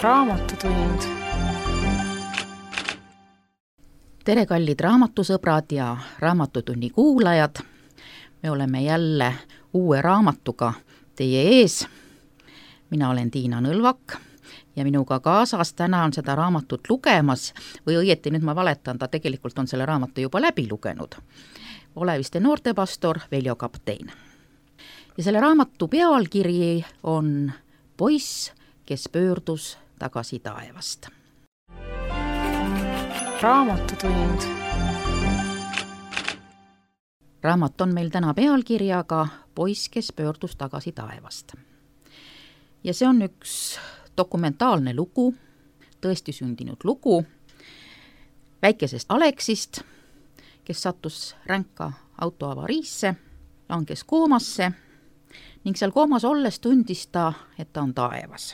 Raamatutund. Tere, kallid raamatusõbrad ja Raamatutunni kuulajad. Me oleme jälle uue raamatuga teie ees. Mina olen Tiina Nõlvak ja minuga kaasas täna on seda raamatut lugemas, või õieti nüüd ma valetan, ta tegelikult on selle raamatu juba läbi lugenud. Oleviste noortepastor Veljo Kaptein. Ja selle raamatu pealkiri on Poiss, kes pöördus tagasi taevast. Raamatutund. Raamat on meil täna pealkirjaga Poiss, kes pöördus tagasi taevast. Ja see on üks dokumentaalne lugu, tõesti sündinud lugu väikesest Aleksist, kes sattus ränka autoavariisse, langes koomasse ning seal koomas olles tundis ta, et ta on taevas.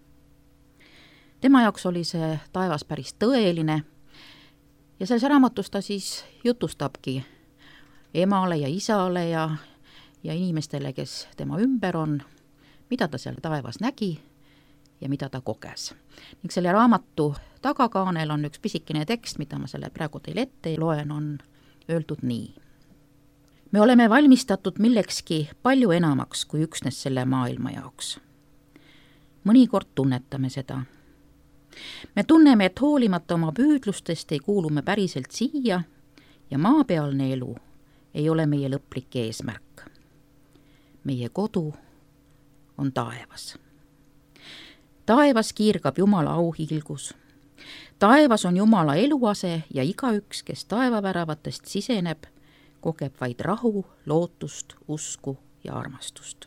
Tema jaoks oli see taevas päris tõeline ja selles raamatus ta siis jutustabki emale ja isale ja inimestele, kes tema ümber on, mida ta seal taevas nägi ja mida ta koges. Ning selle raamatu tagakaanel on üks pisikene tekst, mida ma selle praegu teile ette loen, on öeldud nii. Me oleme valmistatud millekski palju enamaks kui üksnes selle maailma jaoks. Mõnikord tunnetame seda. Me tunneme, et hoolimata oma püüdlustest ei kuulu me päriselt siia ja maapealne elu ei ole meie lõplik eesmärk. Meie kodu on taevas. Taevas kiirgab Jumala auhiilgus. Taevas on Jumala eluase ja igaüks, kes taevaväravatest siseneb, kogeb vaid rahu, lootust, usku ja armastust.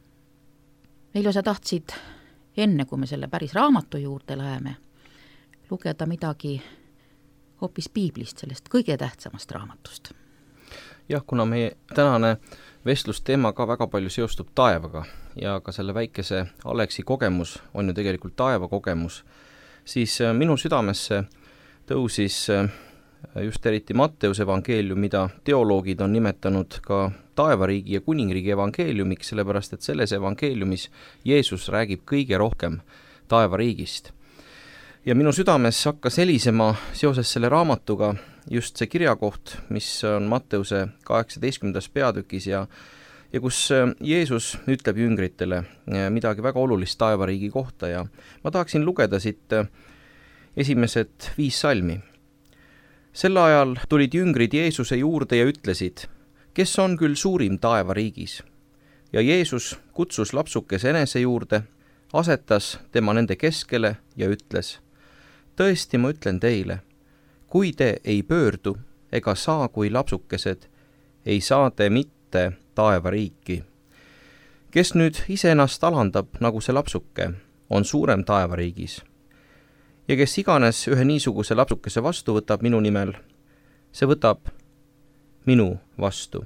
Veljo, sa tahtsid, enne kui me selle päris raamatu juurde läheme, lugeda midagi hoopis piiblist, sellest kõige tähtsamast raamatust. Jah, kuna meie tänane vestlusteema ka väga palju seostub taevaga ja ka selle väikese Aleksi kogemus on ju tegelikult taeva kogemus, siis minu südamesse tõusis just eriti Matteuse evangeelium, mida teoloogid on nimetanud ka taevariigi ja kuningriigi evangeeliumiks, sellepärast et selles evangeeliumis Jeesus räägib kõige rohkem taevariigist. Ja minu südames hakkas helisema seoses selle raamatuga just see kirjakoht, mis on Matteuse 18. peatükis ja kus Jeesus ütleb jüngritele midagi väga olulist taevariigi kohta ja ma tahaksin lugeda siit esimesed 5 salmi. Sel ajal tulid jüngrid Jeesuse juurde ja ütlesid, kes on küll suurim taevariigis. Ja Jeesus kutsus lapsukese enese juurde, asetas tema nende keskele ja ütles, tõesti ma ütlen teile, kui te ei pöördu ega saa kui lapsukesed, ei saa te mitte taevariiki. Kes nüüd iseennast alandab nagu see lapsuke, on suurem taevariigis. Ja kes iganes ühe niisuguse lapsukese vastu võtab minu nimel, see võtab minu vastu.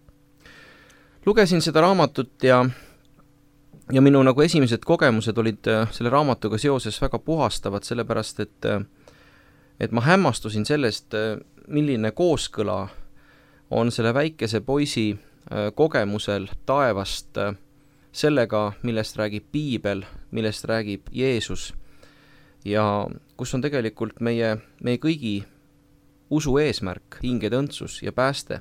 Lugesin seda raamatut ja minu nagu esimesed kogemused olid selle raamatuga seoses väga puhastavad, sellepärast et ma hämmastusin sellest, milline kooskõla on selle väikese poisi kogemusel taevast sellega, millest räägib piibel, millest räägib Jeesus ja kus on tegelikult meie kõigi usu eesmärk, hingede õndsus ja pääste.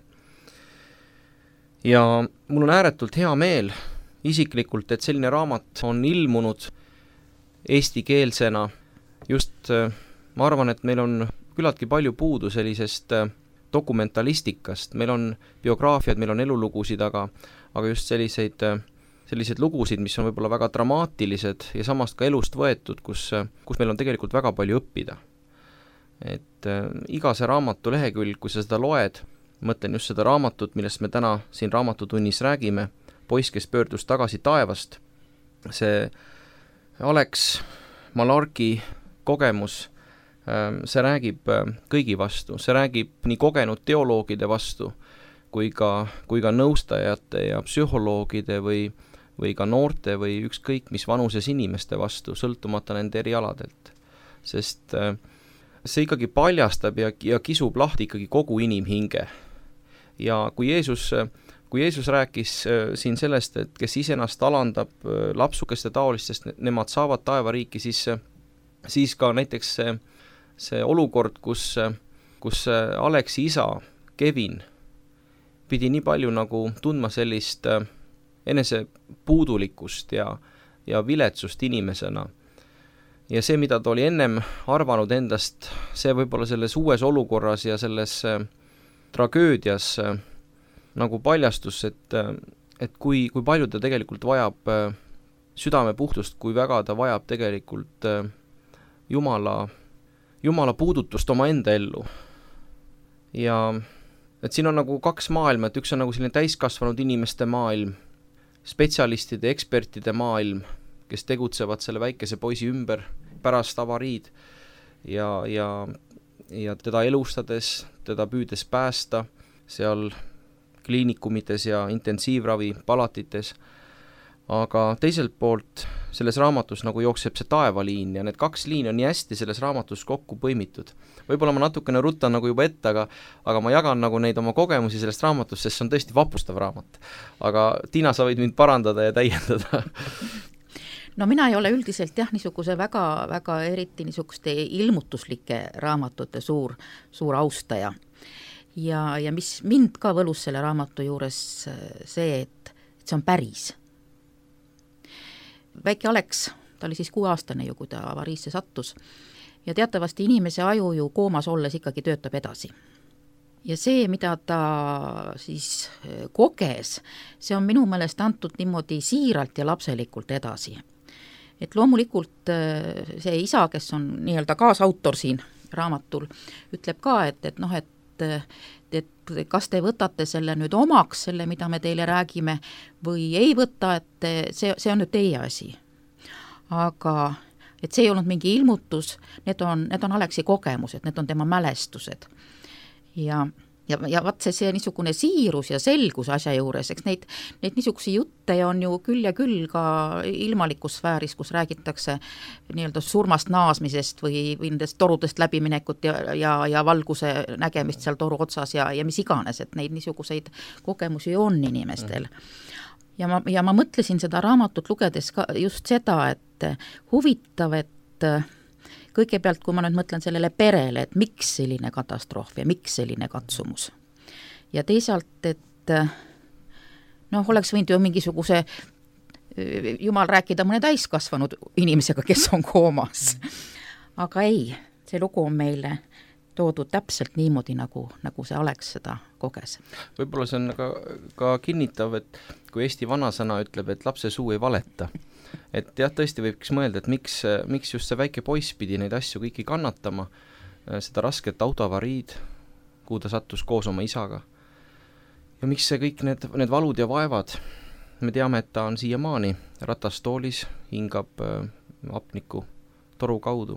Ja mul on ääretult hea meel isiklikult, et selline raamat on ilmunud eestikeelsena. Just ma arvan, et meil on küllaltki palju puudu sellisest dokumentalistikast. Meil on biograafiad, meil on elulugusid, aga just sellised lugusid, mis on võib-olla väga dramaatilised ja samast ka elust võetud, kus meil on tegelikult väga palju õppida. Et iga see raamatu lehekülg, kui sa seda loed, mõtlen just seda raamatut, millest me täna siin raamatutunnis räägime, Poiss, kes pöördus tagasi taevast, see Alex Malarki kogemus, see räägib kõigi vastu, see räägib nii kogenud teoloogide vastu, kui ka nõustajate ja psühholoogide või ka noorte või ükskõik mis vanuses inimeste vastu, sõltumata nende erialadelt. Sest see ikkagi paljastab ja kisub lahti ikkagi kogu inimhinge. Ja kui Jeesus rääkis siin sellest, et kes iseennast alandab lapsukeste taolistest, nemad saavad taevariiki, siis siis ka näiteks see olukord, kus Aleksi isa, Kevin, pidi nii palju nagu tundma sellist enesepuudulikkust ja viletsust inimesena. Ja see, mida ta oli ennem arvanud endast, see võib-olla selles uues olukorras ja selles tragöödias nagu paljastus, et kui palju ta tegelikult vajab südamepuhtust, kui väga ta vajab tegelikult Jumala puudutust oma enda ellu. Ja et siin on nagu kaks maailma, et üks on nagu selline täiskasvanud inimeste maailm, spetsialistide, ekspertide maailm, kes tegutsevad selle väikese poisi ümber pärast avariid ja teda elustades, teda püüdes päästa seal kliinikumites ja intensiivravi palatites. Aga teiselt poolt selles raamatus nagu jookseb see taevaliin ja need kaks liini on nii hästi selles raamatus kokku põimitud. Võib-olla ma natukene rutan nagu juba ette, aga ma jagan nagu neid oma kogemusi sellest raamatust, sest see on tõesti vapustav raamat. Aga Tiina, sa võid mind parandada ja täiendada. No mina ei ole üldiselt niisuguse väga eriti niisuguste ilmutuslike raamatute suur austaja. Ja mis mind ka võlus selle raamatu juures see, et see on päris. Väike Aleks, ta oli siis 6-aastane ju, kui ta avariisse sattus, ja teatavasti inimese aju ju koomas olles ikkagi töötab edasi. Ja see, mida ta siis koges, see on minu meelest antud niimoodi siiralt ja lapselikult edasi. Et loomulikult see isa, kes on nii-öelda kaasautor siin raamatul, ütleb ka, et kas te võtate selle nüüd omaks, selle, mida me teile räägime, või ei võta, et see on nüüd teie asi. Aga et see ei olnud mingi ilmutus, need on Aleksi kogemused, need on tema mälestused. Ja vaat see niisugune siirus ja selgus asja juures, eks neid niisugusi jutte on ju küll ja küll ka ilmalikus sfääris, kus räägitakse nii-öelda surmast naasmisest või nendest torudest läbiminekut ja valguse nägemist seal toru otsas ja mis iganes, et neid niisuguseid kogemusi on inimestel. Ja ma mõtlesin seda raamatut lugedes ka just seda, et huvitav, et kõigepealt, kui ma nüüd mõtlen sellele perele, et miks selline katastroof ja miks selline katsumus. Ja teisalt, et oleks võinud ju mingisuguse jumal rääkida mõne täiskasvanud inimesega, kes on koomas. Aga ei, see lugu on meile toodud täpselt niimoodi, nagu see Aleks seda koges. Võib-olla see on ka kinnitav, et kui Eesti vanasõna ütleb, et lapse suu ei valeta, et tõesti võiks mõelda, et miks just see väike poiss pidi neid asju kõiki kannatama, seda rasket autoavariid, kuhu ta sattus koos oma isaga. Ja miks see kõik need valud ja vaevad, me teame, et ta on siiamaani ratastoolis, hingab hapniku toru kaudu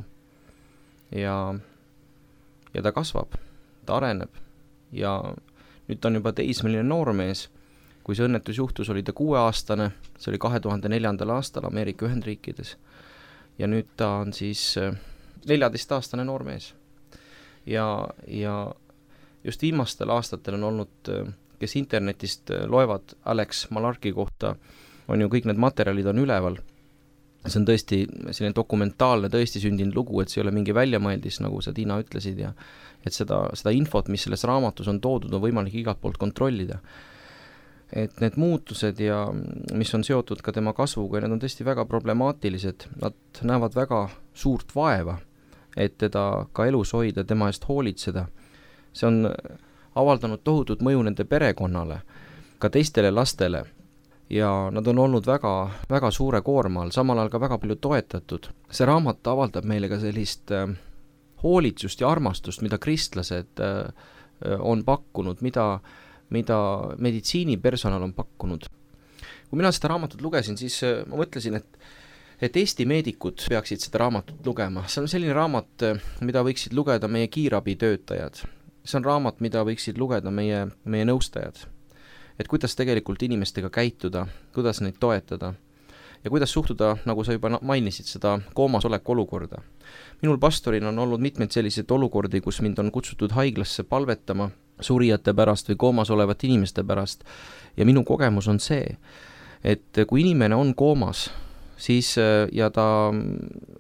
ja ta kasvab, ta areneb ja nüüd ta on juba teismeline noormees. Kui see õnnetus juhtus, oli ta 6-aastane, see oli 2004. aastal Ameerika Ühendriikides ja nüüd ta on siis 14-aastane noormees. Ja just viimastel aastatel on olnud, kes internetist loevad Alex Malarki kohta, on ju kõik need materjalid on üleval. See on tõesti selline dokumentaalne, tõesti sündinud lugu, et see ei ole mingi väljamõeldis, nagu sa, Tiina, ütlesid, ja et seda infot, mis selles raamatus on toodud, on võimalik igalt poolt kontrollida. Et need muutused ja mis on seotud ka tema kasvuga, need on tõesti väga problemaatilised, nad näevad väga suurt vaeva, et teda ka elus hoida, tema eest hoolitseda. See on avaldanud tohutut mõju nende perekonnale, ka teistele lastele ja nad on olnud väga, väga suure koorma all, samal ajal ka väga palju toetatud. See raamat avaldab meile ka sellist hoolitsust ja armastust, mida kristlased on pakkunud, mida meditsiinipersonal on pakkunud. Kui mina seda raamatut lugesin, siis ma mõtlesin, et Eesti meedikud peaksid seda raamatut lugema. See on selline raamat, mida võiksid lugeda meie kiirabitöötajad. See on raamat, mida võiksid lugeda meie nõustajad. Et kuidas tegelikult inimestega käituda, kuidas neid toetada ja kuidas suhtuda, nagu sa juba mainisid, seda koomas oleku olukorda. Minul pastorina on olnud mitmeid selliseid olukordi, kus mind on kutsutud haiglasse palvetama surijate pärast või koomas olevate inimeste pärast. Ja minu kogemus on see, et kui inimene on koomas, siis ja ta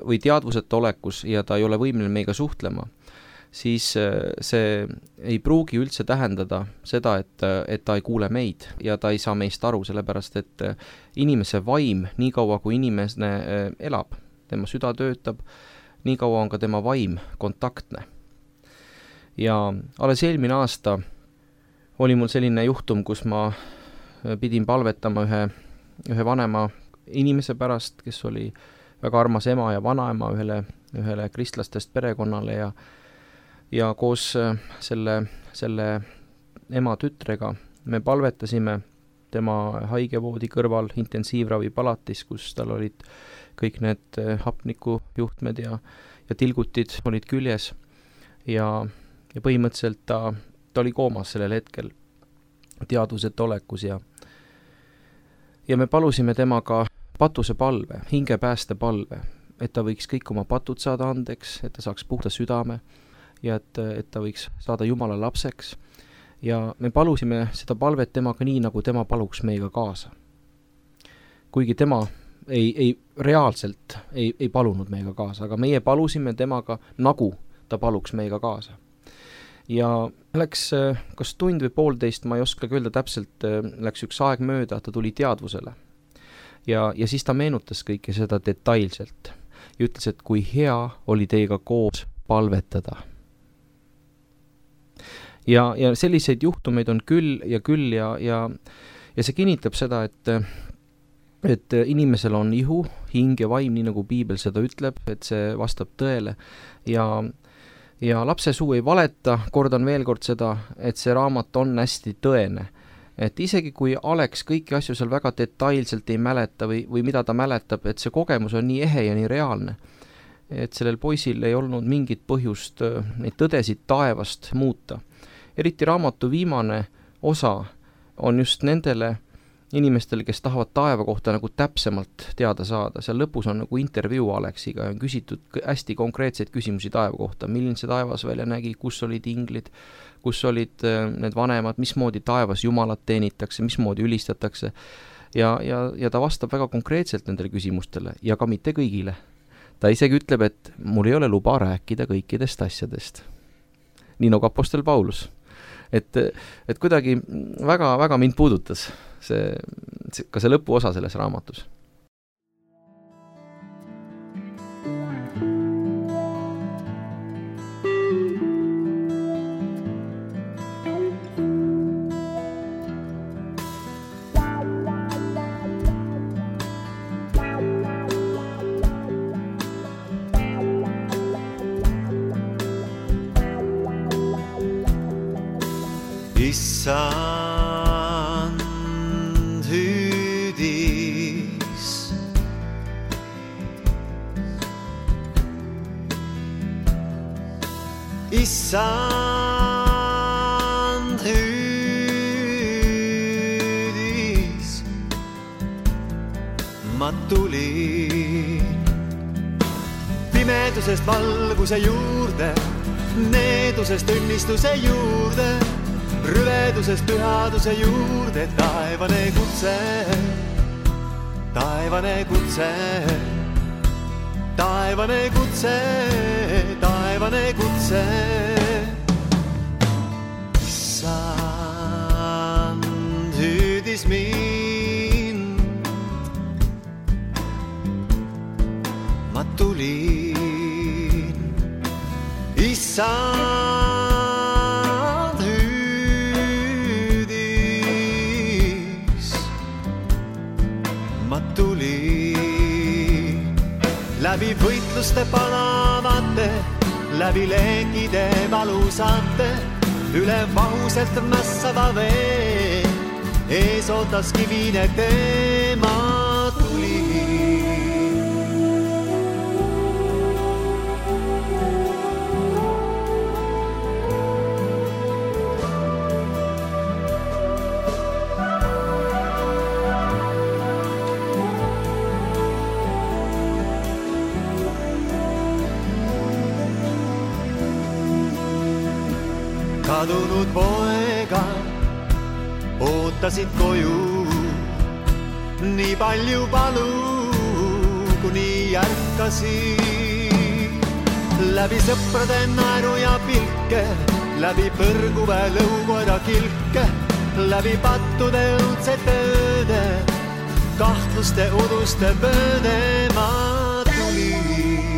või teadvuseta olekus ja ta ei ole võimeline meiega suhtlema, siis see ei pruugi üldse tähendada seda, et ta ei kuule meid ja ta ei saa meist aru, sellepärast et inimese vaim, nii kaua kui inimene elab, tema süda töötab, nii kaua on ka tema vaim kontaktne. Ja alles eelmine aasta oli mul selline juhtum, kus ma pidin palvetama ühe vanema inimese pärast, kes oli väga armas ema ja vanaema ühele kristlastest perekonnale ja koos selle ema tütrega me palvetasime tema haigevoodi kõrval intensiivravipalatis, kus tal olid kõik need hapnikujuhtmed ja tilgutid olid küljes ja põhimõtteliselt ta oli koomas sellel hetkel teadvuseta olekus ja me palusime temaga patusepalve, hingepäästepalve, et ta võiks kõik oma patud saada andeks, et ta saaks puhta südame ja et ta võiks saada Jumala lapseks. Ja me palusime seda palvet temaga nii, nagu tema paluks meiega kaasa. Kuigi tema reaalselt ei palunud meiega kaasa, aga meie palusime temaga, nagu ta paluks meiega kaasa. Ja läks kas tund või poolteist, ma ei oska öelda täpselt, läks üks aeg mööda, ta tuli teadvusele. Ja siis ta meenutas kõike seda detailselt ja ütles, et kui hea oli teiega koos palvetada. Ja selliseid juhtumeid on küll ja see kinnitab seda, et inimesel on ihu, hing ja vaim, nii nagu Piibel seda ütleb, et see vastab tõele ja lapse suu ei valeta, kordan veel kord seda, et see raamat on hästi tõene. Et isegi kui Alex kõiki asju seal väga detailselt ei mäleta või mida ta mäletab, et see kogemus on nii ehe ja nii reaalne, et sellel poisil ei olnud mingit põhjust neid tõdesid taevast muuta. Eriti raamatu viimane osa on just nendele inimestele, kes tahavad taeva kohta nagu täpsemalt teada saada. Seal lõpus on nagu intervjuu Alexiga ja on küsitud hästi konkreetseid küsimusi taeva kohta. Milline see taevas välja nägi, kus olid inglid, kus olid need vanemad, mismoodi taevas Jumalat teenitakse, mismoodi ülistatakse. Ja ta vastab väga konkreetselt nendele küsimustele ja ka mitte kõigile. Ta isegi ütleb, et mul ei ole luba rääkida kõikidest asjadest. Nii nagu apostel Paulus. Et kuidagi väga mind puudutas ka see lõpuosa selles raamatus. Issand hüüdis, Issand hüüdis, ma tulin pimedusest valguse juurde, needusest õnnistuse juurde, rüvedusest pühaduse juurde, taevane kutse, taevane kutse, taevane kutse, taevane kutse. Issand hüüdis mind, ma tulin, Issand läbi võitluste palavate, läbi leekide valusate, üle vahuselt mässava vee, ees ootas kivine tema tuli. Kadunud poega ootasid koju, nii palju palu, kuni järg hakkasid. Läbi sõprade naeru ja pilke, läbi põrguve lõukoera kilke, läbi pattude õudsete ööde, kahtluste uduste pööde ma tulin.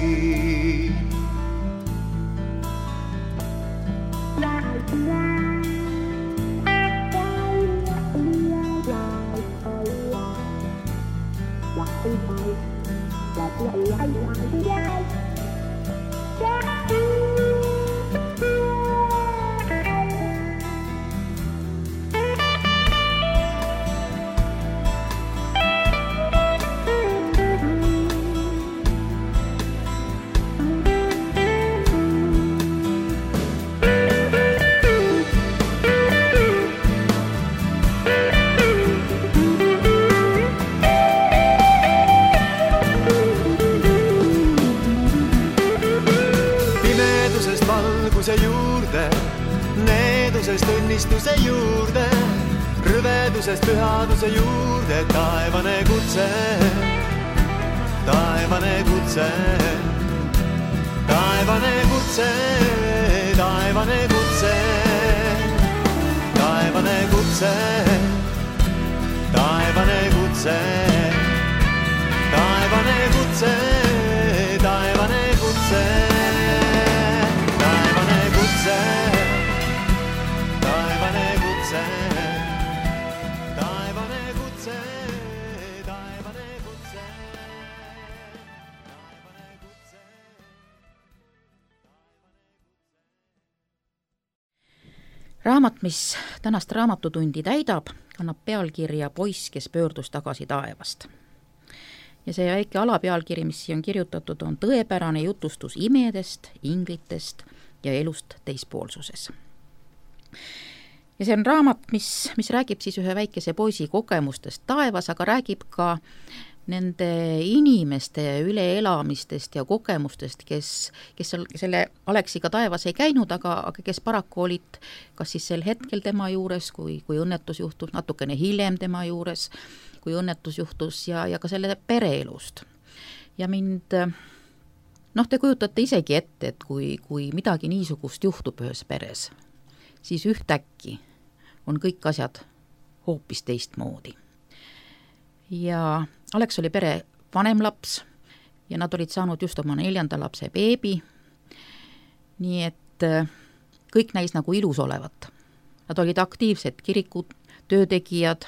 Needusest õnnistuse juurde, rõvedusest pühaduse juurde, taevane kutse, taevane kutse, taevane kutse, taevane kutse, taevane kutse, taevane kutse, taevane kutse, taevane kutse, taevane kutse. Raamat, mis tänast raamatutundi täidab, kannab pealkirja Poiss, kes pöördus tagasi taevast. Ja see väike alapealkiri, mis siia on kirjutatud, on tõepärane jutustus imedest, inglitest ja elust teispoolsuses. Ja see on raamat, mis räägib siis ühe väikese poisi kogemustest taevas, aga räägib ka nende inimeste üleelamistest ja kogemustest, kes selle Aleksiga taevas ei käinud, aga kes paraku olid kas siis sel hetkel tema juures, kui õnnetus juhtus, natukene hiljem tema juures, kui õnnetus juhtus ja ka selle pereelust. Ja mind, te kujutate isegi ette, et kui midagi niisugust juhtub ühes peres, siis ühtäkki on kõik asjad hoopis teistmoodi. Ja Aleks oli pere vanem laps ja nad olid saanud just oma 4. lapse beebi, nii et kõik näis nagu ilus olevat. Nad olid aktiivsed kiriku töötegijad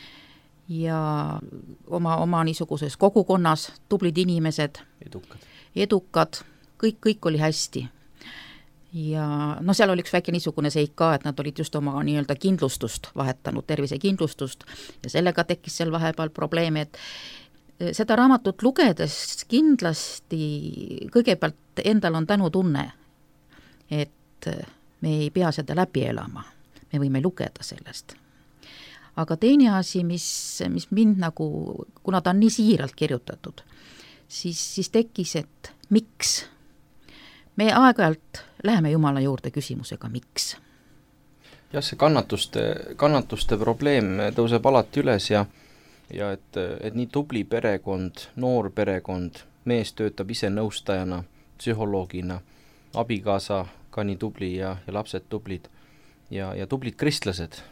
ja oma niisuguses kogukonnas tublid inimesed, edukad, kõik oli hästi. Ja seal oli üks väike niisugune seik ka, et nad olid just oma nii-öelda kindlustust vahetanud, tervisekindlustust ja sellega tekkis seal vahepeal probleeme, et seda raamatut lugedes kindlasti kõigepealt endal on tänutunne, et me ei pea seda läbi elama, me võime lugeda sellest. Aga teine asi, mis mind nagu, kuna ta on nii siiralt kirjutatud, siis tekkis, et miks? Me aeg-ajalt läheme Jumala juurde küsimusega, miks? Jah, see kannatuste probleem tõuseb alati üles ja et nii tubli perekond, noor perekond, mees töötab ise nõustajana, psühholoogina, abikaasa ka nii tubli ja lapsed tublid ja tublid kristlased,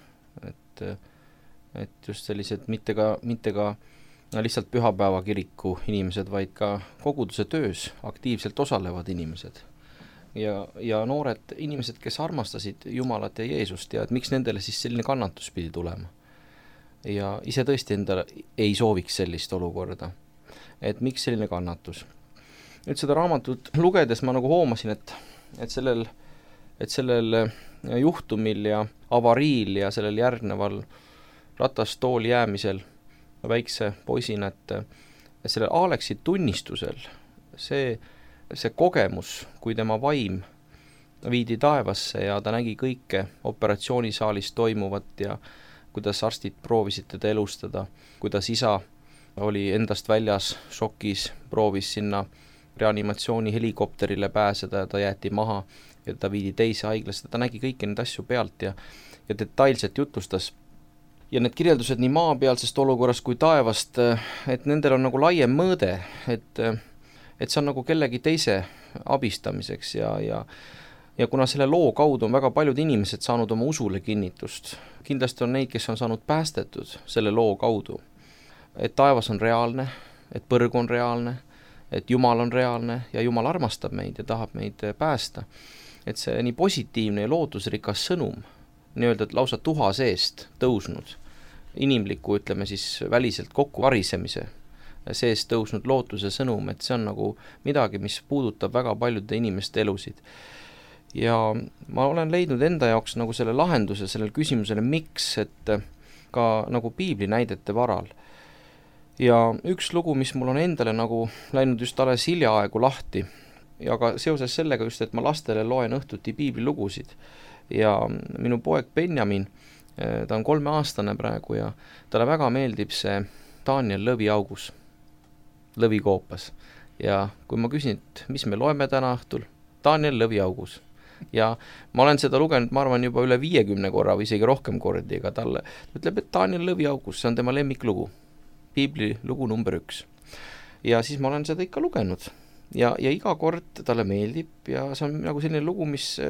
et just sellised mitte ka lihtsalt pühapäeva kiriku inimesed, vaid ka koguduse töös aktiivselt osalevad inimesed. Ja noored inimesed, kes armastasid Jumalat ja Jeesust ja et miks nendele siis selline kannatus pidi tulema. Ja ise tõesti endale ei sooviks sellist olukorda. Et miks selline kannatus? Nüüd seda raamatut lugedes ma nagu hoomasin, et sellel juhtumil ja avariil ja sellel järgneval ratastool jäämisel väikse poisina, et sellel Aleksi tunnistusel see kogemus, kui tema vaim viidi taevasse ja ta nägi kõike operatsioonisaalis toimuvat ja kuidas arstid proovisid teda elustada, kuidas isa oli endast väljas šokis, proovis sinna reanimatsiooni helikopterile pääseda ja ta jäeti maha ja ta viidi teise haiglasse, ta nägi kõiki neid asju pealt ja detailselt jutustas. Ja need kirjeldused nii maapealsest olukorrast kui taevast, et nendel on nagu laiem mõõde, et see on nagu kellegi teise abistamiseks ja kuna selle loo kaudu on väga paljud inimesed saanud oma usule kinnitust, kindlasti on neid, kes on saanud päästetud selle loo kaudu, et taevas on reaalne, et põrg on reaalne, et Jumal on reaalne ja Jumal armastab meid ja tahab meid päästa. Et see nii positiivne ja lootusrikas sõnum, nii-öelda lausa tuha seest tõusnud, inimliku, ütleme siis väliselt kokku varisemise seest tõusnud lootuse sõnum, et see on nagu midagi, mis puudutab väga paljude inimeste elusid. Ja ma olen leidnud enda jaoks nagu selle lahenduse sellele küsimusele, miks, et ka nagu piibli näidete varal. Ja üks lugu, mis mul on endale nagu läinud just alles hiljaaegu lahti, ja ka seoses sellega just, et ma lastele loen õhtuti piiblilugusid ja minu poeg Benjamin, ta on 3-aastane praegu ja talle väga meeldib see Daniel lõviaugus, lõvikoopas. Ja kui ma küsin, et mis me loeme täna õhtul, Daniel lõviaugus. Ja ma olen seda lugenud, ma arvan, juba üle 50 korra või isegi rohkem kordi, aga talle ütleb, et Daniel lõviaugus, see on tema lemmiklugu, piibli lugu number 1. Ja siis ma olen seda ikka lugenud. Ja iga kord talle meeldib ja see on nagu selline lugu,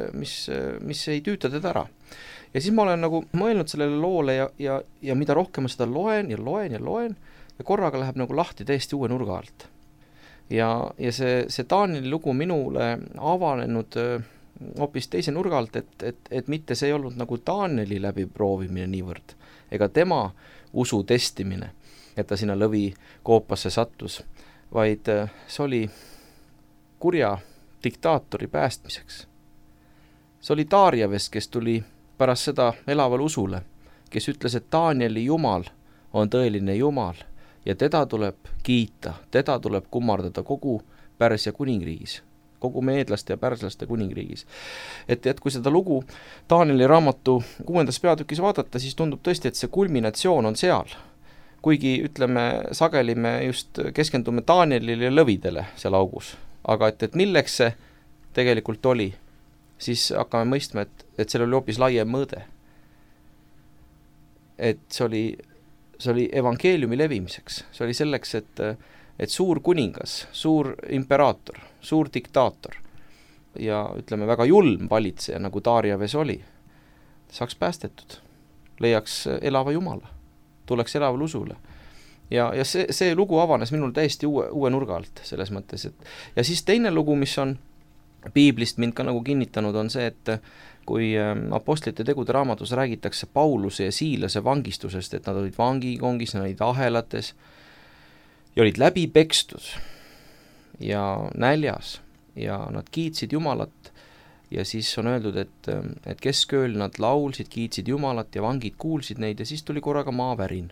mis ei tüüta teda ära. Ja siis ma olen nagu mõelnud sellele loole ja mida rohkem ma seda loen ja korraga läheb nagu lahti täiesti uue nurga alt. Ja see Danieli lugu minule avanenud hoopis teise nurga alt, et mitte see ei olnud nagu Danieli läbiproovimine niivõrd, ega tema usu testimine, et ta sinna lõvikoopasse sattus, vaid see oli kurja diktaatori päästmiseks. See oli Darjaves, kes tuli pärast seda elavale usule, kes ütles, et Danieli Jumal on tõeline Jumal ja teda tuleb kiita, teda tuleb kummardada kogu Pärsia kuningriigis, kogu meedlaste ja pärslaste kuningriigis. Et kui seda lugu Danieli raamatu 6. peatükis vaadata, siis tundub tõesti, et see kulminatsioon on seal. Kuigi, ütleme, sageli me just keskendume Danielile ja lõvidele seal augus. Aga et milleks see tegelikult oli, siis hakkame mõistma, et seal oli hoopis laiem mõõde. Et see oli evangeeliumi levimiseks. See oli selleks, et suur kuningas, suur imperaator, suur diktaator ja ütleme väga julm valitseja, nagu Darjaves oli, saaks päästetud, leiaks elava Jumala, tuleks elaval usule. Ja see lugu avanes minul täiesti uue nurga alt selles mõttes. Ja siis teine lugu, mis on piiblist mind ka nagu kinnitanud, on see, et kui apostlite tegude raamatus räägitakse Pauluse ja Siilase vangistusest, et nad olid vangikongis, nad olid ahelates ja olid läbi pekstud ja näljas ja nad kiitsid Jumalat ja siis on öeldud, et keskööl nad laulsid, kiitsid Jumalat ja vangid kuulsid neid ja siis tuli korraga maavärin.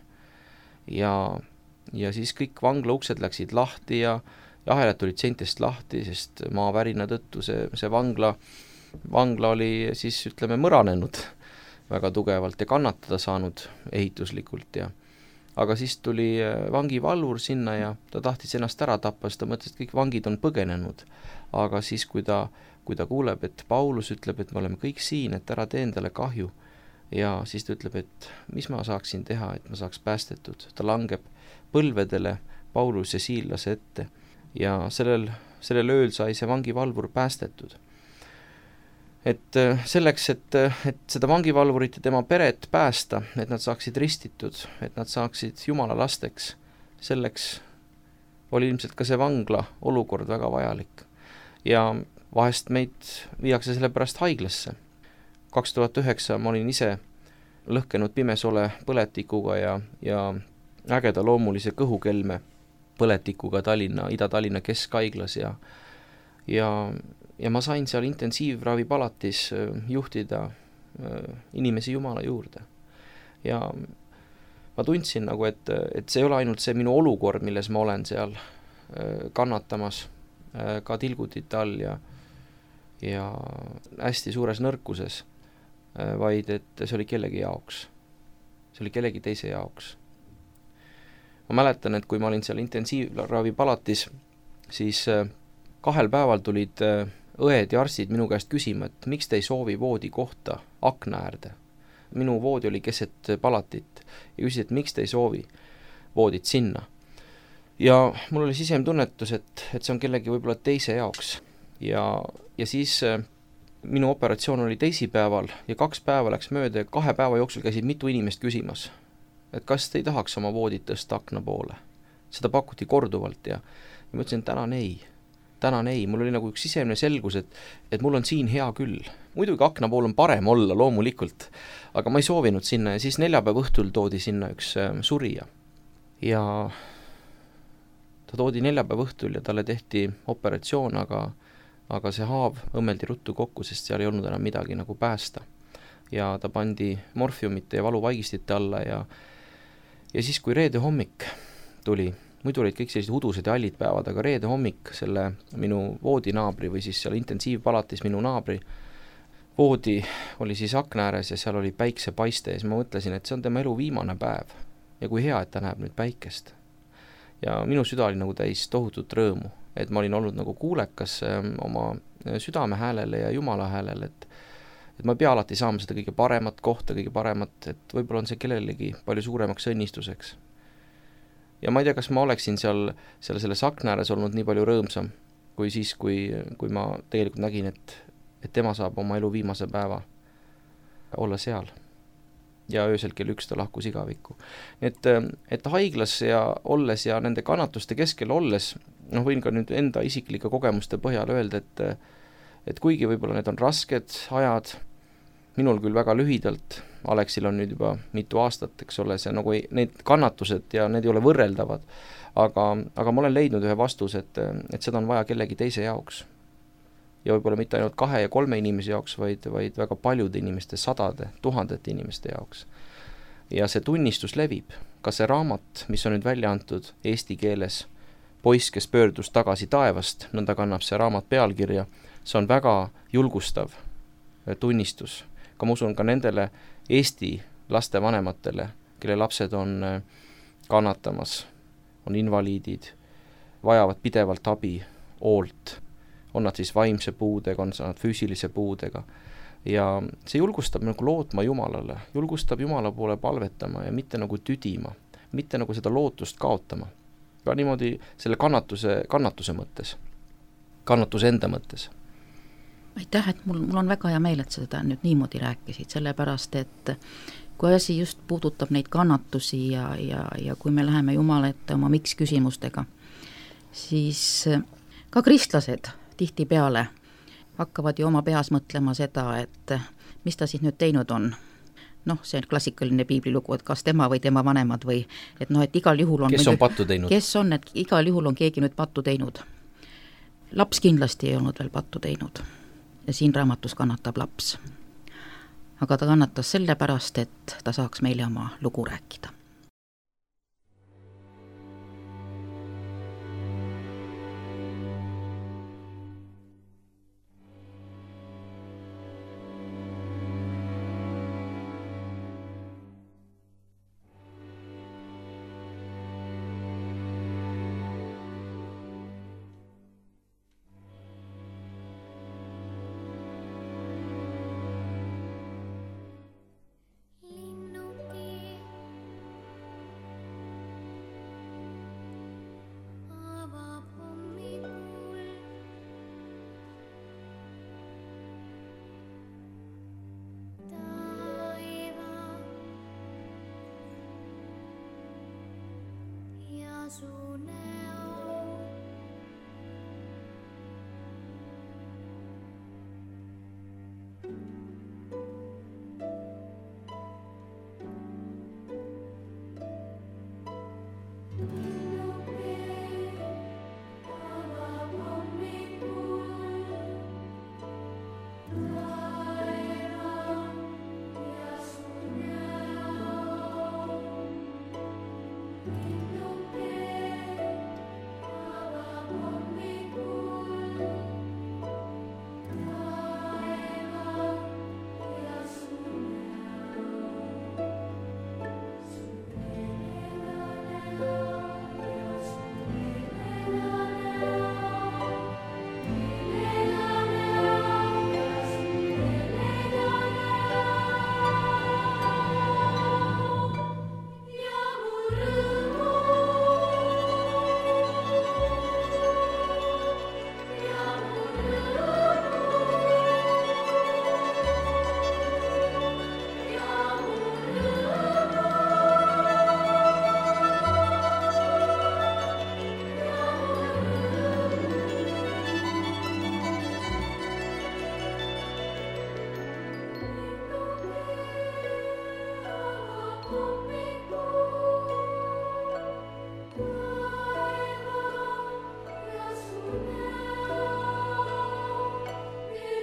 Ja siis kõik vangla uksed läksid lahti ja ahelad tulid seintest lahti, sest maavärina tõttu see vangla oli siis, ütleme, mõranenud väga tugevalt ja kannatada saanud ehituslikult. Aga siis tuli vangivalvur sinna ja ta tahtis ennast ära tappa, sest ta mõtles, et kõik vangid on põgenenud. Aga siis, kui ta kuuleb, et Paulus ütleb, et me oleme kõik siin, et ära tee endale kahju, ja siis ta ütleb, et mis ma saaksin teha, et ma saaks päästetud. Ta langeb põlvedele Paulus ja Siilase ette ja sellel ööl sai see vangivalvur päästetud. Et selleks, et seda vangivalvurit ja tema peret päästa, et nad saaksid ristitud, et nad saaksid Jumala lasteks, selleks oli ilmselt ka see vangla olukord väga vajalik. Ja vahest meid viiakse selle pärast haiglasse. 2009 ma olin ise lõhkenud pimesole põletikuga ja ägeda loomulise kõhukelme põletikuga Ida-Tallinna Keskhaiglas ja ma sain seal intensiivravipalatis juhtida inimesi Jumala juurde. Ja ma tundsin nagu, et see ei ole ainult see minu olukord, milles ma olen seal kannatamas ka tilgutite all ja hästi suures nõrkuses, vaid et see oli kellegi jaoks. See oli kellegi teise jaoks. Ma mäletan, et kui ma olin seal intensiivravipalatis, siis 2 päeval tulid õed ja arstid minu käest küsima, et miks te ei soovi voodi kohta akna äärde. Minu voodi oli keset palatit ja küsisid, et miks te ei soovi voodit sinna. ja mul oli sisemine tunnetus, et see on kellegi võib-olla teise jaoks. Ja siis minu operatsioon oli teisipäeval ja 2 päeva läks mööda ja 2 päeva jooksul käisid mitu inimest küsimas, et kas te ei tahaks oma voodit tõsta akna poole. Seda pakuti korduvalt ja ma ütlesin, tänan ei. Mul oli nagu üks sisemine selgus, et mul on siin hea küll. Muidugi akna pool on parem olla loomulikult, aga ma ei soovinud sinna ja siis neljapäeva õhtul toodi sinna üks surija. Ja ta toodi neljapäeva õhtul ja talle tehti operatsioon, aga see haav õmmeldi ruttu kokku, sest seal ei olnud enam midagi nagu päästa. Ja ta pandi morfiumite ja valuvaigistite alla ja siis, kui reede hommik tuli, muidu olid kõik sellised udused ja hallid päevad, aga reede hommik selle minu voodinaabri või siis seal intensiivpalatis minu naabri voodi oli siis akna ääres ja seal oli päiksepaiste ja siis ma mõtlesin, et see on tema elu viimane päev ja kui hea, et ta näeb nüüd päikest. Ja minu süda oli nagu täis tohutut rõõmu, et ma olin olnud nagu kuulekas oma südame häälele ja Jumala häälele, et ma ei pea alati saama seda kõige paremat kohta, kõige paremat, et võib-olla on see kellelegi palju suuremaks õnnistuseks. Ja ma ei tea, kas ma oleksin seal selle akna ääres olnud nii palju rõõmsam, kui siis, kui ma tegelikult nägin, et tema saab oma elu viimase päeva olla seal. Ja öösel kell 1 ta lahkus igavikku. Et haiglas ja olles ja nende kannatuste keskel olles, võin ka nüüd enda isiklike kogemuste põhjal öelda, et kuigi võib-olla need on rasked ajad, minul küll väga lühidalt, Aleksil on nüüd juba mitu aastat, eks ole, see nagu need kannatused ja need ei ole võrreldavad, aga ma olen leidnud ühe vastuse, et seda on vaja kellegi teise jaoks. Ja võib-olla mitte ainult 2 ja 3 inimese jaoks, vaid väga paljude inimeste, 100, 1000 inimeste jaoks. Ja see tunnistus levib. Ka see raamat, mis on nüüd välja antud eesti keeles, Poiss, kes pöördus tagasi taevast, nõnda kannab see raamat pealkirja, see on väga julgustav tunnistus. Ka ma usun ka nendele Eesti laste vanematele, kelle lapsed on kannatamas, on invaliidid, vajavad pidevalt abi, hoolt, on nad siis vaimse puudega, on nad füüsilise puudega. Ja see julgustab nagu lootma Jumalale, julgustab Jumala poole palvetama ja mitte nagu tüdima, mitte nagu seda lootust kaotama. Ka niimoodi selle kannatuse mõttes, kannatuse enda mõttes. Aitäh, et mul on väga hea meel, et seda nüüd niimoodi rääkisid, sellepärast, et kui asi just puudutab neid kannatusi ja kui me läheme Jumala ette oma miks küsimustega, siis ka kristlased tihtipeale hakkavad ju oma peas mõtlema seda, et mis ta siis nüüd teinud on. See on klassikaline piiblilugu, et kas tema või tema vanemad või et et igal juhul on... Kes on pattu teinud? Kes on, et igal juhul on keegi nüüd pattu teinud. Laps kindlasti ei olnud veel pattu teinud ja siin raamatus kannatab laps. Aga ta kannatas sellepärast, et ta saaks meile oma lugu rääkida. Linnu pee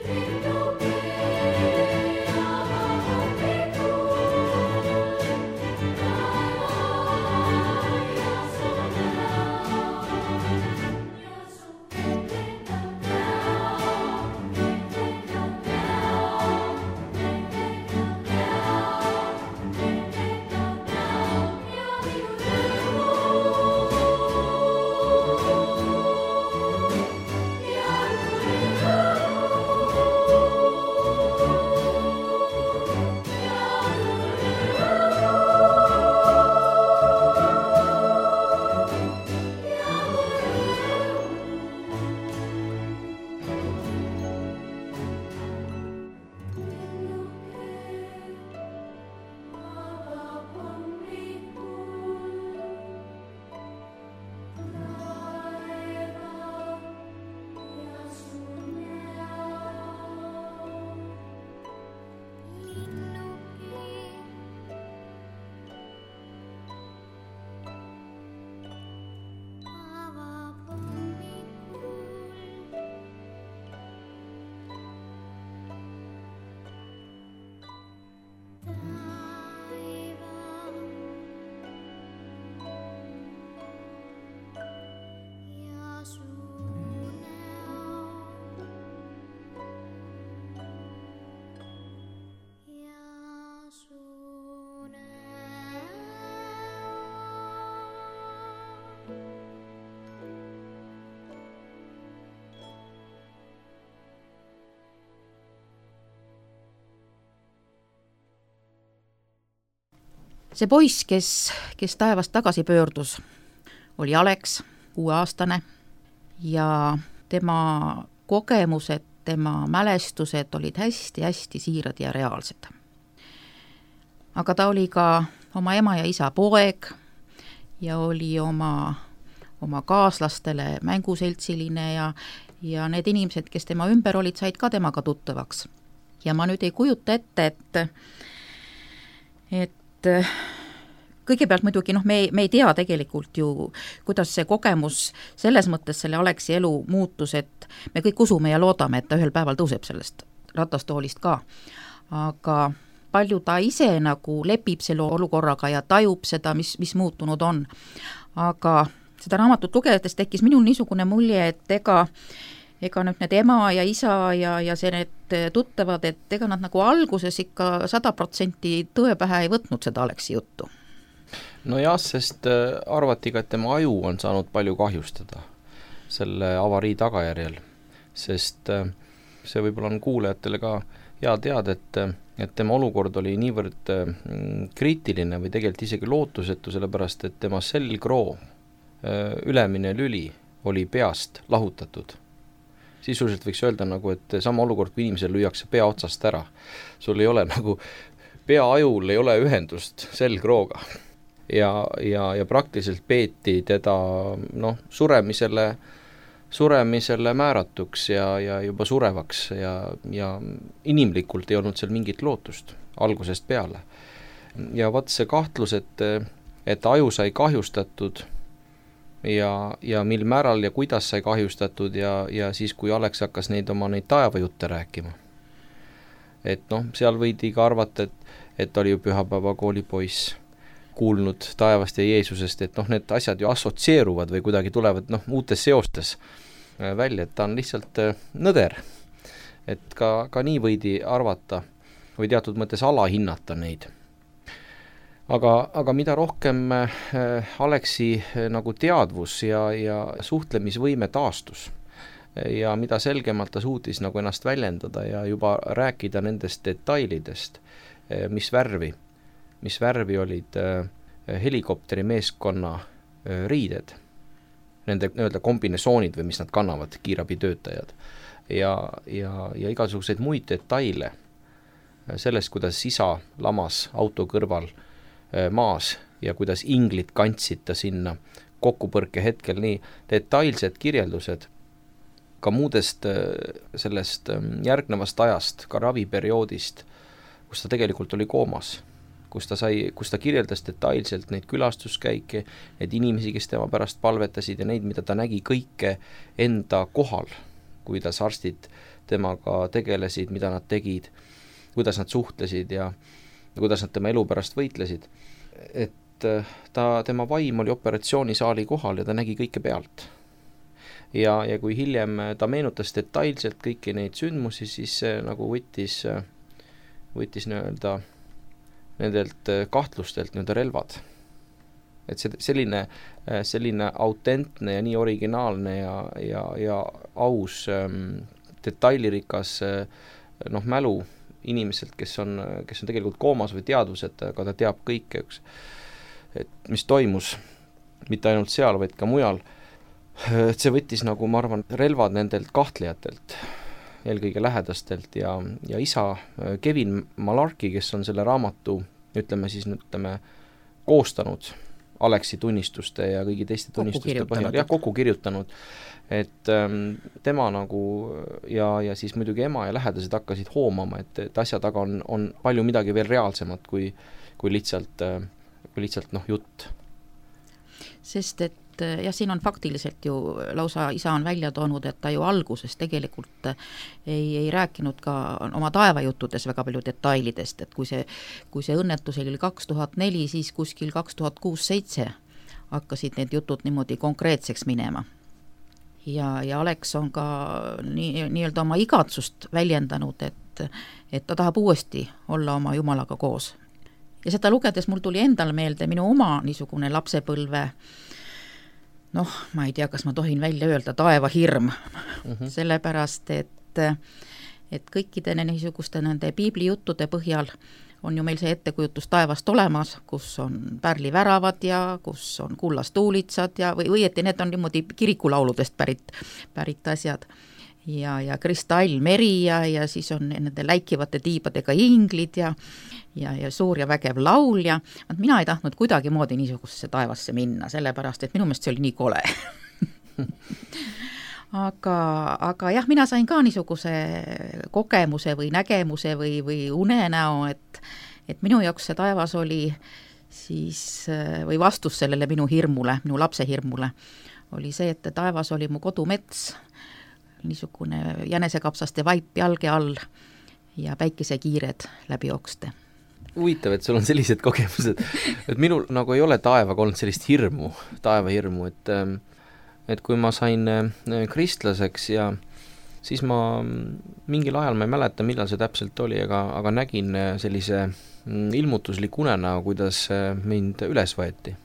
See poiss, kes taevast tagasi pöördus, oli Aleks, 6-aastane ja tema kogemused, tema mälestused olid hästi-hästi siirad ja reaalsed. Aga ta oli ka oma ema ja isa poeg ja oli oma kaaslastele mänguseltsiline ja need inimesed, kes tema ümber olid, said ka temaga tuttavaks. Ja ma nüüd ei kujuta ette, et kõigepealt muidugi me ei tea tegelikult ju, kuidas see kogemus selles mõttes selle Aleksi elu muutus, et me kõik usume ja loodame, et ta ühel päeval tõuseb sellest ratastoolist ka. Aga palju ta ise nagu lepib selle olukorraga ja tajub seda, mis muutunud on. Aga seda raamatut lugedes tekkis minul niisugune mulje, et ega nüüd need ema ja isa ja see need tuttavad, et ega nad nagu alguses ikka 100% tõe pähe ei võtnud seda Aleksi juttu. No jah, sest arvati ka, et tema aju on saanud palju kahjustada selle avarii tagajärjel, sest see võib-olla on kuulajatele ka hea teada, et tema olukord oli niivõrd kriitiline või tegelikult isegi lootusetu, sellepärast et tema selgroo ülemine lüli oli peast lahutatud. Sisuliselt võiks öelda nagu, et sama olukord, kui inimesel lüüakse pea otsast ära. Sul ei ole nagu, peaajul ei ole ühendust selgrooga. Ja praktiliselt peeti teda suremisele määratuks ja juba surevaks ja inimlikult ei olnud seal mingit lootust algusest peale. Ja vaat see kahtlus, et aju sai kahjustatud ja mil määral ja kuidas sai kahjustatud ja siis, kui Aleks hakkas neid taevajutte rääkima. Et seal võidi ka arvata, et oli ju pühapäevakooli poiss kuulnud taevast ja Jeesusest, et need asjad ju assotsieeruvad või kuidagi tulevad uutes seostes välja, et ta on lihtsalt nõder. Et ka nii võidi arvata või teatud mõttes alahinnata neid. Aga mida rohkem Aleksi nagu teadvus ja suhtlemisvõime taastus ja mida selgemalt ta suutis nagu ennast väljendada ja juba rääkida nendest detailidest, mis värvi olid helikopteri meeskonna riided, nende nii-öelda kombinesoonid või mis nad kannavad, kiirabitöötajad ja igasuguseid muid detaile sellest, kuidas isa lamas auto kõrval maas ja kuidas inglid kantsid ta sinna kokkupõrke hetkel, nii detailsed kirjeldused ka muudest sellest järgnevast ajast, ka raviperioodist, kus ta tegelikult oli koomas, kus ta kirjeldas detailselt neid külastuskäike, neid inimesi, kes tema pärast palvetasid ja neid, mida ta nägi kõike enda kohal, kuidas arstid temaga tegelesid, mida nad tegid, kuidas nad suhtlesid ja kuidas nad tema elu pärast võitlesid. Et tema vaim oli operatsioonisaali kohal ja ta nägi kõike pealt. Ja kui hiljem ta meenutas detailselt kõiki neid sündmusi, siis see nagu võttis nii-öelda nendelt kahtlustelt nii-öelda relvad. Et selline autentne ja nii originaalne ja aus detailirikas mälu inimeselt, kes on tegelikult koomas või teadvused, aga ta teab kõike, et mis toimus, mitte ainult seal, vaid ka mujal. Et see võttis nagu, ma arvan, relvad nendelt kahtlejatelt, eelkõige lähedastelt ja isa Kevin Malarkey, kes on selle raamatu, ütleme, koostanud Aleksi tunnistuste ja kõigi teiste tunnistuste põhjal, kokku kirjutanud, et tema nagu ja siis muidugi ema ja lähedased hakkasid hoomama, et asja taga on palju midagi veel reaalsemat kui lihtsalt jutt. Sest et siin on faktiliselt ju lausa isa on välja toonud, et ta ju alguses tegelikult ei rääkinud ka oma taevajuttudes väga palju detailidest, et kui see õnnetus oli 2004, siis kuskil 2006-2007 hakkasid need jutud niimoodi konkreetseks minema. Ja Alex on ka nii-öelda oma igatsust väljendanud, et ta tahab uuesti olla oma Jumalaga koos. Ja seda lugedes mul tuli endal meelde minu oma niisugune lapsepõlve, ma ei tea, kas ma tohin välja öelda, taevahirm, sellepärast, et kõikide niisuguste nende piiblijutude põhjal on ju meil see ettekujutus taevast olemas, kus on pärliväravad ja kus on kullast tuulitsad või õieti need on niimoodi kirikulauludest pärit asjad. Ja kristallmeri ja siis on nende läikivate tiibadega inglid ja suur ja vägev laulja. Mina ei tahtnud kuidagi moodi niisugusesse taevasse minna, sellepärast, et minu meelest see oli nii kole. Aga jah, mina sain ka niisuguse kogemuse või nägemuse või unenäo, et minu jaoks see taevas oli siis, või vastus sellele minu hirmule, minu lapse hirmule, oli see, et taevas oli mu kodumets, niisugune jänesekapsaste vaip jalge all ja päikesekiired läbi okste. Huvitav, et sul on sellised kogemused, et minul nagu ei ole taevaga olnud sellist taevahirmu, et kui ma sain kristlaseks ja siis ma mingil ajal, ma ei mäleta, millal see täpselt oli, aga nägin sellise ilmutusliku unenäo, kuidas mind üles võeti.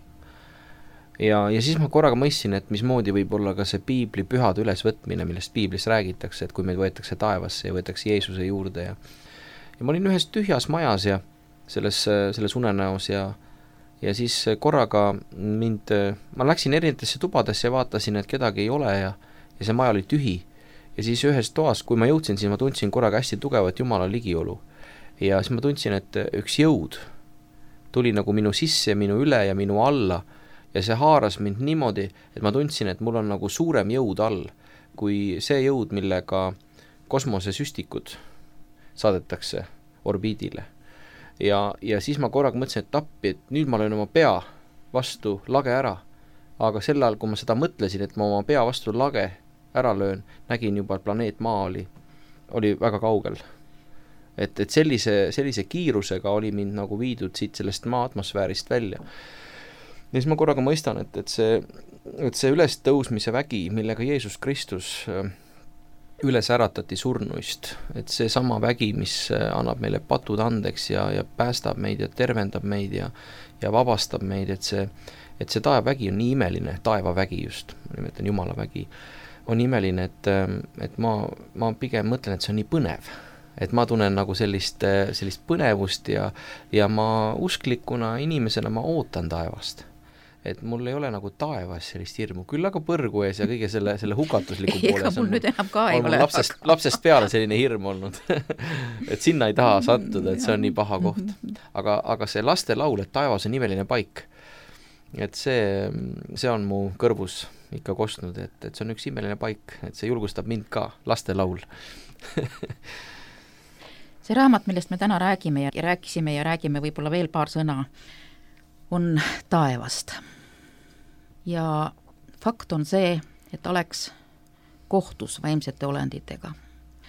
Ja siis ma korraga mõistsin, et mismoodi võib olla ka see piibli pühade ülesvõtmine, millest piiblis räägitakse, et kui meid võetakse taevasse ja võetakse Jeesuse juurde ja ma olin ühes tühjas majas ja selles unenäos ja siis korraga ma läksin erinevatesse tubadesse ja vaatasin, et kedagi ei ole ja see maja oli tühi. Ja siis ühes toas, kui ma jõudsin, siis ma tundsin korraga hästi tugevat Jumala ligiolu. Ja siis ma tundsin, et üks jõud tuli nagu minu sisse, minu üle ja minu alla ja see haaras mind niimoodi, et ma tundsin, et mul on nagu suurem jõud all kui see jõud, millega kosmosesüstikud saadetakse orbiidile. Ja siis ma korraga mõtlesin, et tappi, et nüüd ma löön oma pea vastu lage ära, aga sel ajal, kui ma seda mõtlesin, et ma oma pea vastu lage ära löön, nägin juba, et planeet Maa oli väga kaugel. Et sellise kiirusega oli mind nagu viidud siit sellest Maa atmosfäärist välja. Ja siis ma korraga mõistan, et see ülestõusmise vägi, millega Jeesus Kristus üles äratati surnuist, et see sama vägi, mis annab meile patud andeks ja päästab meid ja tervendab meid ja vabastab meid, et see taevavägi on nii imeline, taevavägi just, ma nimetan Jumala vägi, on imeline, et ma pigem mõtlen, et see on nii põnev. Et ma tunnen nagu sellist põnevust ja ma usklikuna inimesena ma ootan taevast. Et mul ei ole nagu taevas sellist hirmu, küll aga põrgu ees ja kõige selle hukatusliku poole. Ega mul nüüd enam ka ei ole. Lapsest peale selline hirm olnud. Et sinna ei taha sattuda, et see on nii paha koht. Aga see laste laul, et taevas on imeline paik, et see on mu kõrvus ikka kostnud, et see on üks imeline paik, et see julgustab mind ka, laste laul. See raamat, millest me täna räägime ja räägime võib-olla veel paar sõna, on taevast. Ja fakt on see, et Alex kohtus vaimsete olenditega.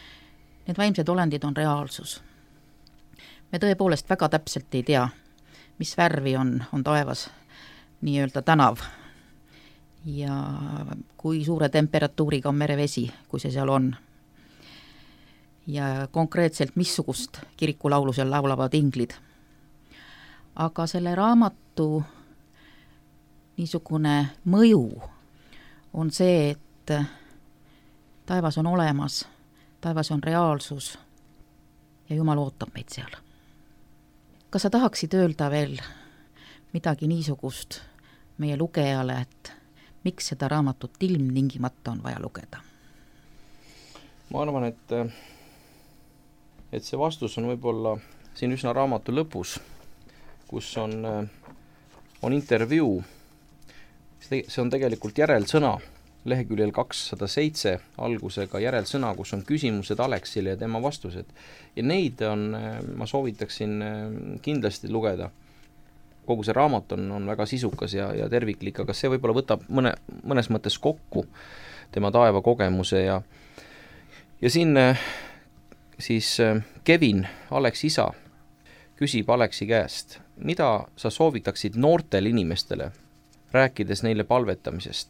need vaimsed olendid on reaalsus. Me tõepoolest väga täpselt ei tea, mis värvi on taevas nii-öelda tänav ja kui suure temperatuuriga on merevesi, kui see seal on. Ja konkreetselt missugust kirikulaulu seal laulavad inglid. Aga selle raamatu niisugune mõju on see, et taevas on olemas, taevas on reaalsus ja Jumal ootab meid seal. Kas sa tahaksid öelda veel midagi niisugust meie lugejale, et miks seda raamatut ilmtingimata on vaja lugeda? Ma arvan, et see vastus on võib-olla siin üsna raamatu lõpus, kus on intervjuu. See on tegelikult järelsõna, leheküljel 207 algusega järelsõna, kus on küsimused Aleksile ja tema vastused. Ja neid ma soovitaksin kindlasti lugeda. Kogu see raamat on väga sisukas ja terviklik, aga see võib-olla võtab mõnes mõttes kokku tema taeva kogemuse ja siin siis Kevin, Aleksi isa, küsib Aleksi käest, mida sa soovitaksid noortele inimestele, rääkides neile palvetamisest.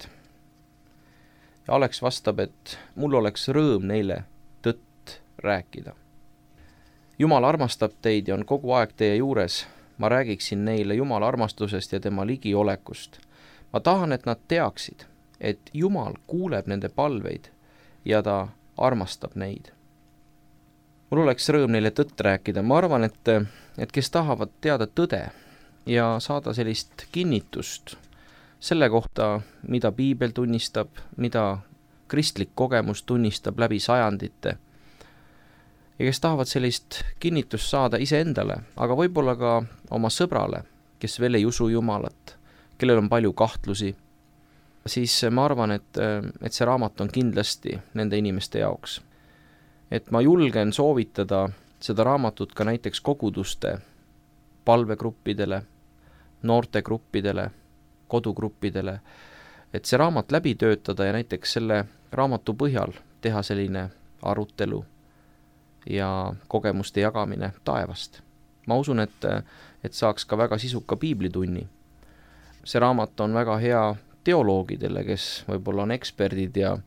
Ja Aleks vastab, et mul oleks rõõm neile tõtt rääkida. Jumal armastab teid ja on kogu aeg teie juures. Ma räägiksin neile Jumala armastusest ja tema ligiolekust. Ma tahan, et nad teaksid, et Jumal kuuleb nende palveid ja ta armastab neid. Mul oleks rõõm neile tõtt rääkida. Ma arvan, et kes tahavad teada tõde ja saada sellist kinnitust selle kohta, mida piibel tunnistab, mida kristlik kogemus tunnistab läbi sajandite, ja kes tahavad sellist kinnitust saada iseendale, aga võib-olla ka oma sõbrale, kes veel ei usu Jumalat, kellel on palju kahtlusi, siis ma arvan, et see raamat on kindlasti nende inimeste jaoks. Et ma julgen soovitada seda raamatut ka näiteks koguduste palvegruppidele, noortegruppidele, kodugruppidele, et see raamat läbi töötada ja näiteks selle raamatu põhjal teha selline arutelu ja kogemuste jagamine taevast. Ma usun, et saaks ka väga sisuka piiblitunni. See raamat on väga hea teoloogidele, kes võib-olla on eksperdid ja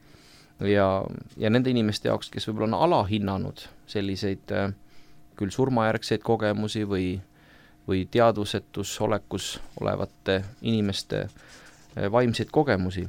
nende inimeste jaoks, kes võib-olla on alahinnanud selliseid küll surmajärgseid kogemusi või teadvusetus olekus olevate inimeste vaimseid kogemusi.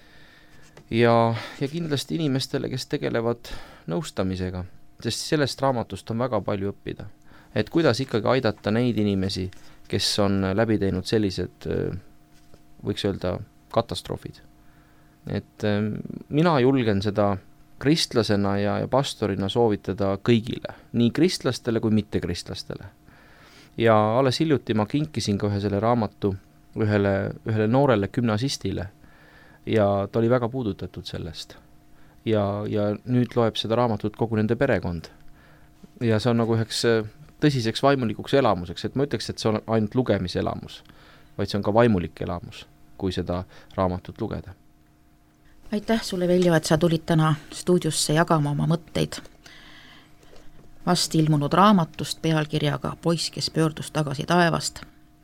Ja kindlasti inimestele, kes tegelevad nõustamisega, sest sellest raamatust on väga palju õppida. Et kuidas ikkagi aidata neid inimesi, kes on läbi teinud sellised, võiks öelda, katastroofid. Et mina julgen seda kristlasena ja pastorina soovitada kõigile, nii kristlastele kui mittekristlastele. Ja alles hiljuti ma kinkisin ka ühe selle raamatu ühele noorele gümnasistile ja ta oli väga puudutatud sellest. Ja nüüd loeb seda raamatut kogu nende perekond. Ja see on nagu üheks tõsiseks vaimulikuks elamuseks, et ma ütleks, et see on ainult lugemise elamus, vaid see on ka vaimulik elamus, kui seda raamatut lugeda. Aitäh sulle, Veljo, et sa tulid täna stuudiosse jagama oma mõtteid vast ilmunud raamatust pealkirjaga Poiss, kes pöördus tagasi taevast.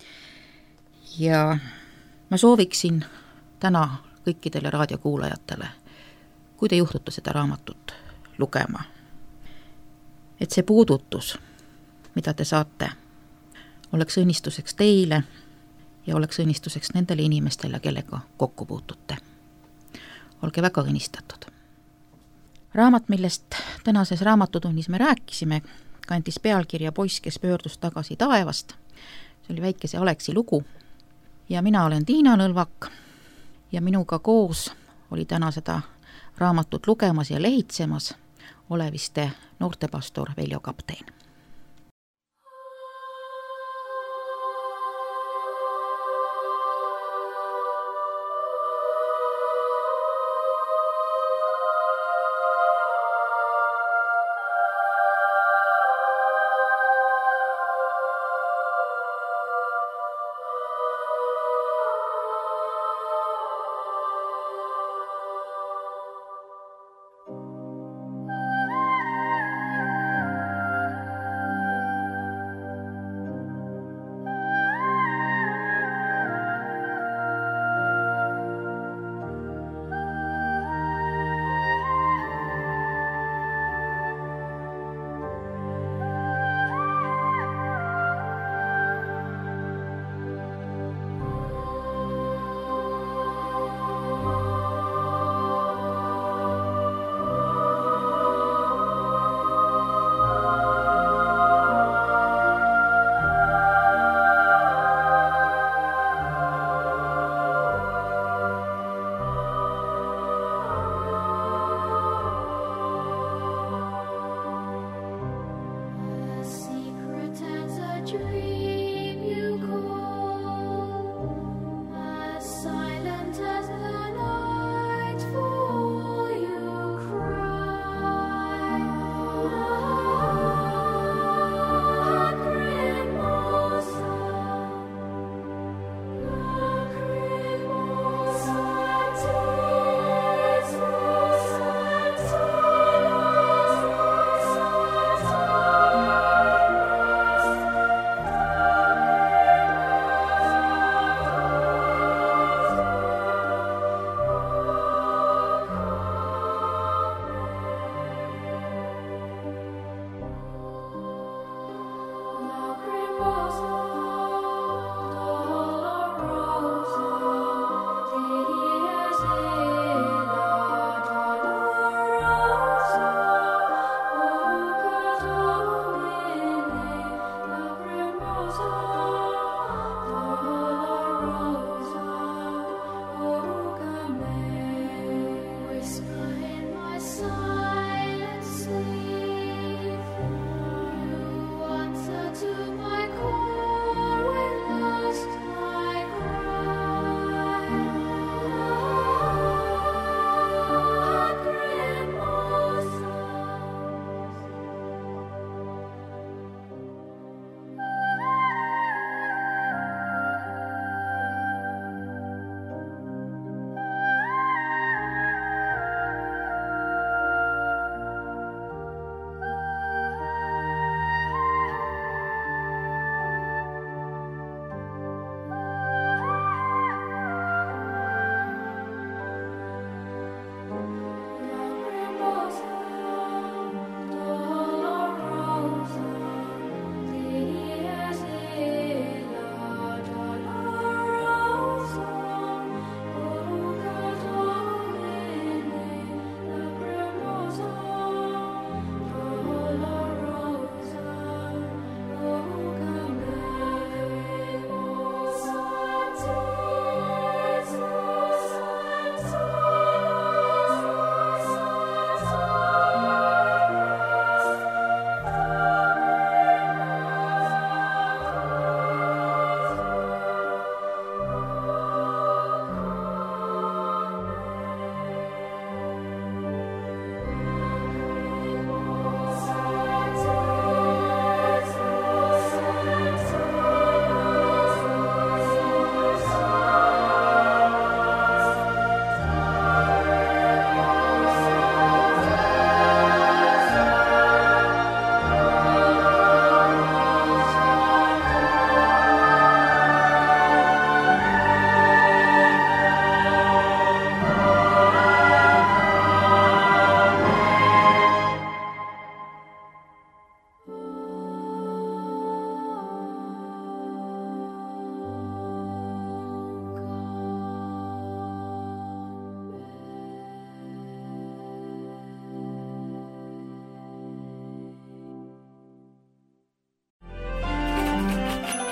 Ja ma sooviksin täna kõikidele raadiokuulajatele, kui te juhtute seda raamatut lugema, et see puudutus, mida te saate, oleks õnnistuseks teile ja oleks õnnistuseks nendele inimestele, kellega kokku puutute. Olge väga õnnistatud. Raamat, millest tänases raamatutunnis me rääkisime, kandis pealkirja Poiss, kes pöördus tagasi taevast. See oli väikese Aleksi lugu. Ja mina olen Tiina Nõlvak ja minuga koos oli täna seda raamatut lugemas ja lehitsemas Oleviste noortepastor Veljo Kaptein.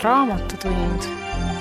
Raamatutund.